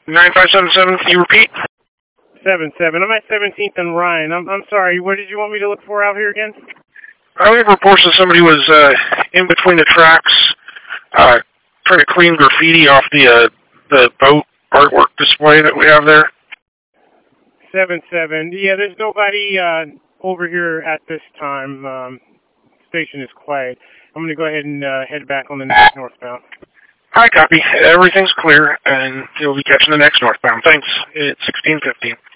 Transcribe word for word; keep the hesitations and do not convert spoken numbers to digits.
nine five seven seven, can you repeat? seven seven. I'm at seventeenth and Ryan. I'm I'm sorry. What did you want me to look for out here again? I have reports that somebody was uh, in between the tracks uh, trying to clean graffiti off the uh, the boat artwork display that we have there. seven seven. Yeah, there's nobody uh, over here at this time. Um, station is quiet. I'm going to go ahead and uh, head back on the next northbound. Hi, copy. Everything's clear, and you'll be catching the next northbound. Thanks. It's sixteen fifteen.